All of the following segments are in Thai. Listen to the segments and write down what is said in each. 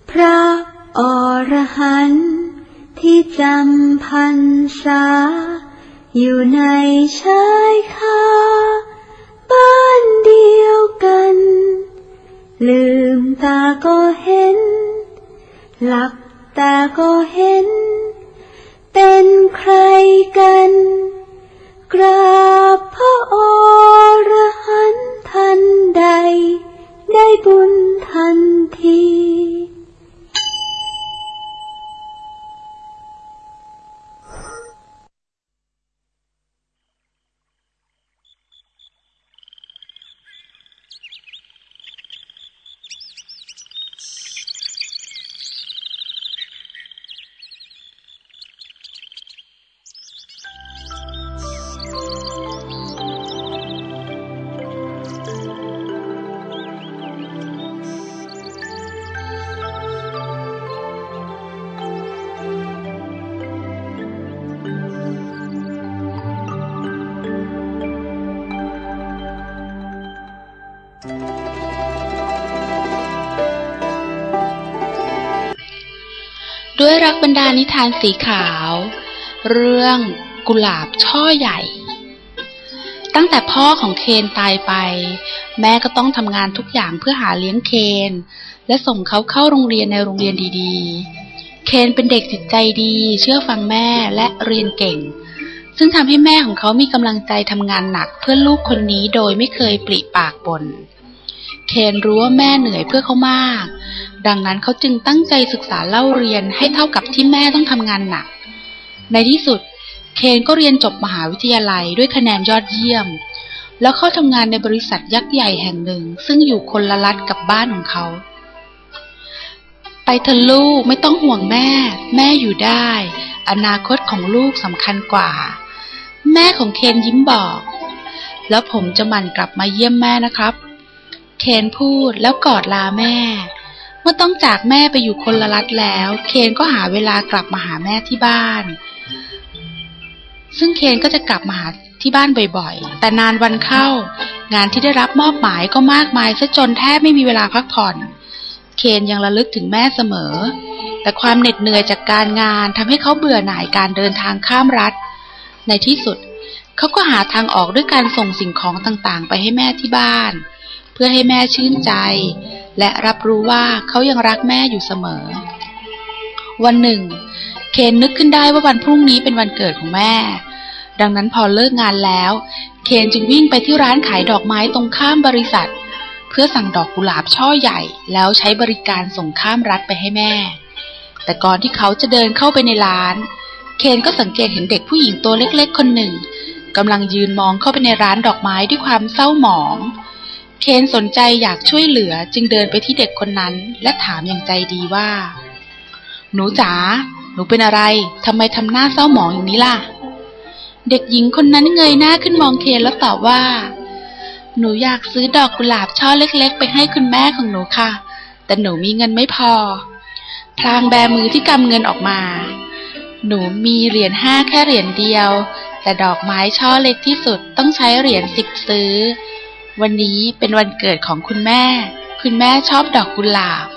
พระอรหันต์ที่จำพรรษาอยู่ในชายคาบ้านเดียวกันลืมตาก็เห็นหลับตาก็เห็นเป็นใครกันกราบพระอรหันต์ทันใดได้บุญทันทีด้วยรักบรรดานิทานสีขาวเรื่องกุหลาบช่อใหญ่ตั้งแต่พ่อของเคนตายไปแม่ก็ต้องทำงานทุกอย่างเพื่อหาเลี้ยงเคนและส่งเขาเข้าโรงเรียนในโรงเรียนดีๆเคนเป็นเด็กจิตใจดีเชื่อฟังแม่และเรียนเก่งซึ่งทำให้แม่ของเขามีกำลังใจทำงานหนักเพื่อลูกคนนี้โดยไม่เคยปริปากบ่นเคนรู้ว่าแม่เหนื่อยเพื่อเขามากดังนั้นเขาจึงตั้งใจศึกษาเล่าเรียนให้เท่ากับที่แม่ต้องทำงานหนักในที่สุดเคนก็เรียนจบมหาวิทยาลัยด้วยคะแนนยอดเยี่ยมแล้วเข้าทำงานในบริษัทยักษ์ใหญ่แห่งหนึ่งซึ่งอยู่คนละรัฐกับบ้านของเขาไปเถอะลูกไม่ต้องห่วงแม่อยู่ได้อนาคตของลูกสำคัญกว่าแม่ของเคนยิ้มบอกแล้วผมจะหมั่นกลับมาเยี่ยมแม่นะครับเคนพูดแล้วกอดลาแม่เมื่อต้องจากแม่ไปอยู่คนละรัฐแล้วเคนก็หาเวลากลับมาหาแม่ที่บ้านซึ่งเคนก็จะกลับมาหาที่บ้านบ่อยๆแต่นานวันเข้างานที่ได้รับมอบหมายก็มากมายซะจนแทบไม่มีเวลาพักผ่อนเคนยังระลึกถึงแม่เสมอแต่ความเหน็ดเหนื่อยจากการงานทำให้เขาเบื่อหน่ายการเดินทางข้ามรัฐในที่สุดเขาก็หาทางออกด้วยการส่งสิ่งของต่างๆไปให้แม่ที่บ้านเพื่อให้แม่ชื่นใจและรับรู้ว่าเขายังรักแม่อยู่เสมอวันหนึ่งเคนนึกขึ้นได้ว่าวันพรุ่งนี้เป็นวันเกิดของแม่ดังนั้นพอเลิกงานแล้วเคนจึงวิ่งไปที่ร้านขายดอกไม้ตรงข้ามบริษัทเพื่อสั่งดอกกุหลาบช่อใหญ่แล้วใช้บริการส่งข้ามรัฐไปให้แม่แต่ก่อนที่เขาจะเดินเข้าไปในร้านเคนก็สังเกตเห็นเด็กผู้หญิงตัวเล็กๆคนหนึ่งกำลังยืนมองเข้าไปในร้านดอกไม้ด้วยความเศร้าหมองเคนสนใจอยากช่วยเหลือจึงเดินไปที่เด็กคนนั้นและถามอย่างใจดีว่าหนูจ๋าหนูเป็นอะไรทำไมทำหน้าเศร้าหมองอย่างนี้ล่ะเด็กหญิงคนนั้นเงยหน้าขึ้นมองเคนแล้วตอบว่าหนูอยากซื้อดอกกุหลาบช่อเล็กๆไปให้คุณแม่ของหนูค่ะแต่หนูมีเงินไม่พอพลางแบมือที่กำเงินออกมาหนูมีเหรียญ5แค่เหรียญเดียวแต่ดอกไม้ช่อเล็กที่สุดต้องใช้เหรียญ10ซื้อวันนี้เป็นวันเกิดของคุณแม่ชอบดอกกุหลาบ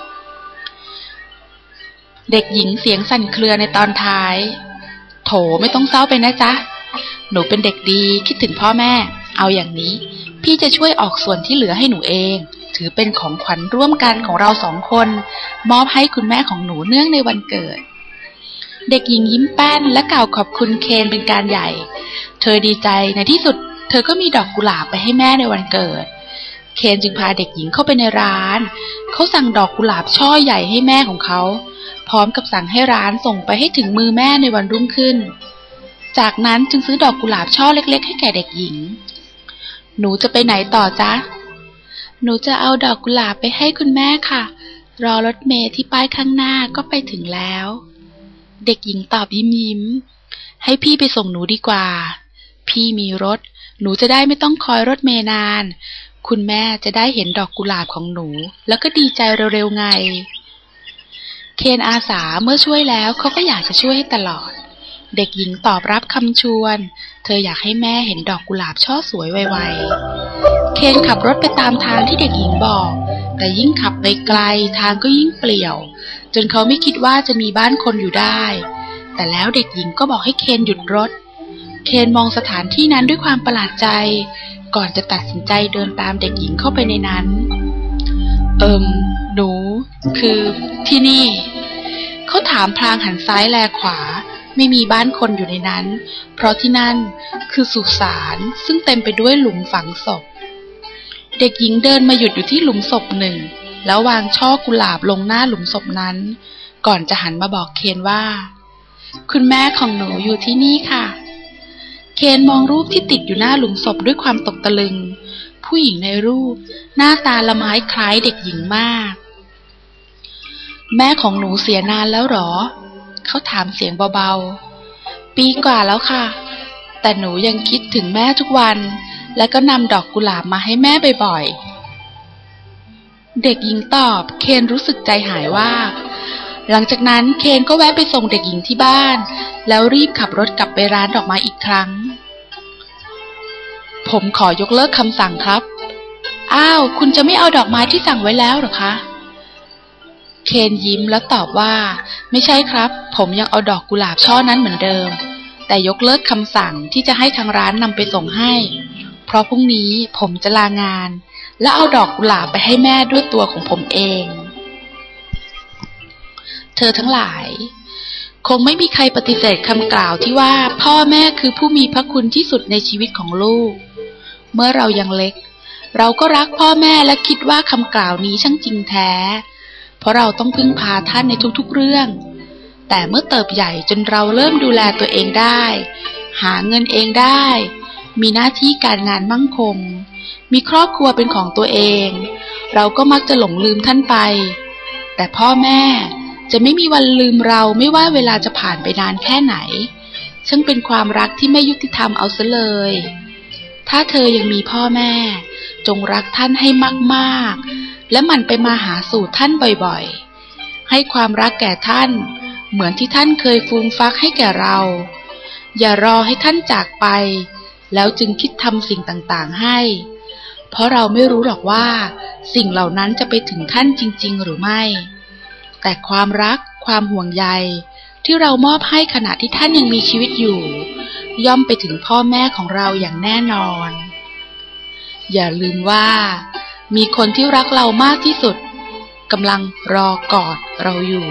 เด็กหญิงเสียงสั่นเครือในตอนท้ายโถไม่ต้องเศร้าไปนะจ๊ะหนูเป็นเด็กดีคิดถึงพ่อแม่เอาอย่างนี้พี่จะช่วยออกส่วนที่เหลือให้หนูเองถือเป็นของขวัญร่วมกันของเรา2 คนมอบให้คุณแม่ของหนูเนื่องในวันเกิดเด็กหญิงยิ้มแป้นและกล่าวขอบคุณเคนเป็นการใหญ่เธอดีใจในที่สุดเธอก็มีดอกกุหลาบไปให้แม่ในวันเกิดเคนจึงพาเด็กหญิงเข้าไปในร้านเขาสั่งดอกกุหลาบช่อใหญ่ให้แม่ของเขาพร้อมกับสั่งให้ร้านส่งไปให้ถึงมือแม่ในวันรุ่งขึ้นจากนั้นจึงซื้อดอกกุหลาบช่อเล็กๆให้แก่เด็กหญิงหนูจะไปไหนต่อจ๊ะหนูจะเอาดอกกุหลาบไปให้คุณแม่ค่ะรอรถเมล์ที่ป้ายข้างหน้าก็ไปถึงแล้วเด็กหญิงตอบยิ้มให้พี่ไปส่งหนูดีกว่าพี่มีรถหนูจะได้ไม่ต้องคอยรถเมล์นานคุณแม่จะได้เห็นดอกกุหลาบของหนูแล้วก็ดีใจเร็วๆไงเคนอาสาเมื่อช่วยแล้วเขาก็อยากจะช่วยให้ตลอดเด็กหญิงตอบรับคำชวนเธออยากให้แม่เห็นดอกกุหลาบช่อสวยไวๆเคนขับรถไปตามทางที่เด็กหญิงบอกแต่ยิ่งขับไปไกลทางก็ยิ่งเปลี่ยวจนเขาไม่คิดว่าจะมีบ้านคนอยู่ได้แต่แล้วเด็กหญิงก็บอกให้เคนหยุดรถเคนมองสถานที่นั้นด้วยความประหลาดใจก่อนจะตัดสินใจเดินตามเด็กหญิงเข้าไปในนั้นหนูคือที่นี่เขาถามพลางหันซ้ายแลขวาไม่มีบ้านคนอยู่ในนั้นเพราะที่นั่นคือสุสานซึ่งเต็มไปด้วยหลุมฝังศพเด็กหญิงเดินมาหยุดอยู่ที่หลุมศพหนึ่งแล้ววางช่อกุหลาบลงหน้าหลุมศพนั้นก่อนจะหันมาบอกเคนว่าคุณแม่ของหนูอยู่ที่นี่ค่ะเคนมองรูปที่ติดอยู่หน้าหลุมศพด้วยความตกตะลึงผู้หญิงในรูปหน้าตาละไม้คล้ายเด็กหญิงมากแม่ของหนูเสียนานแล้วหรอเขาถามเสียงเบาๆปีกว่าแล้วค่ะแต่หนูยังคิดถึงแม่ทุกวันและก็นำดอกกุหลาบมาให้แม่บ่อยๆเด็กหญิงตอบเคนรู้สึกใจหายว่าหลังจากนั้นเคนก็แวะไปส่งเด็กหญิงที่บ้านแล้วรีบขับรถกลับไปร้านดอกไม้อีกครั้งผมขอยกเลิกคำสั่งครับอ้าวคุณจะไม่เอาดอกไม้ที่สั่งไว้แล้วหรอคะเคนยิ้มแล้วตอบว่าไม่ใช่ครับผมยังเอาดอกกุหลาบช่อนั้นเหมือนเดิมแต่ยกเลิกคำสั่งที่จะให้ทางร้านนำไปส่งให้เพราะพรุ่งนี้ผมจะลางานและเอาดอกกุหลาบไปให้แม่ด้วยตัวของผมเองเธอทั้งหลายคงไม่มีใครปฏิเสธคำกล่าวที่ว่าพ่อแม่คือผู้มีพระคุณที่สุดในชีวิตของลูกเมื่อเรายังเล็กเราก็รักพ่อแม่และคิดว่าคำกล่าวนี้ช่างจริงแท้เพราะเราต้องพึ่งพาท่านในทุกๆเรื่องแต่เมื่อเติบใหญ่จนเราเริ่มดูแลตัวเองได้หาเงินเองได้มีหน้าที่การงานมั่งคงมีครอบครัวเป็นของตัวเองเราก็มักจะหลงลืมท่านไปแต่พ่อแม่จะไม่มีวันลืมเราไม่ว่าเวลาจะผ่านไปนานแค่ไหนช่างเป็นความรักที่ไม่ยุติธรรมเอาซะเลยถ้าเธอยังมีพ่อแม่จงรักท่านให้มากๆและหมั่นไปมาหาสู่ท่านบ่อยๆให้ความรักแก่ท่านเหมือนที่ท่านเคยฟูมฟักให้แก่เราอย่ารอให้ท่านจากไปแล้วจึงคิดทำสิ่งต่างๆให้เพราะเราไม่รู้หรอกว่าสิ่งเหล่านั้นจะไปถึงท่านจริงๆหรือไม่แต่ความรักความห่วงใยที่เรามอบให้ขณะที่ท่านยังมีชีวิตอยู่ย่อมไปถึงพ่อแม่ของเราอย่างแน่นอนอย่าลืมว่ามีคนที่รักเรามากที่สุดกำลังรอกอดเราอยู่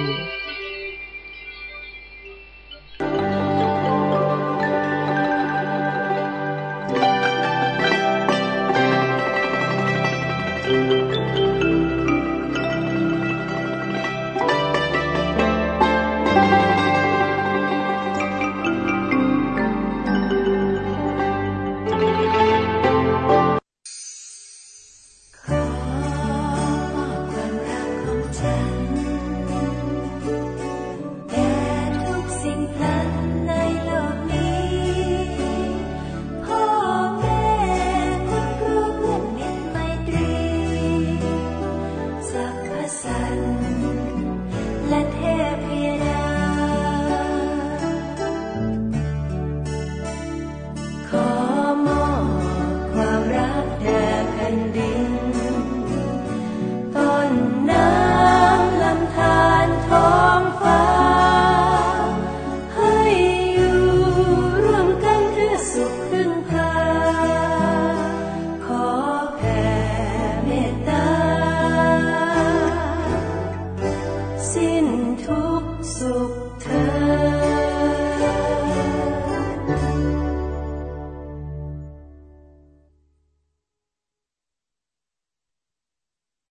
สิ้นทุกสุขเธอ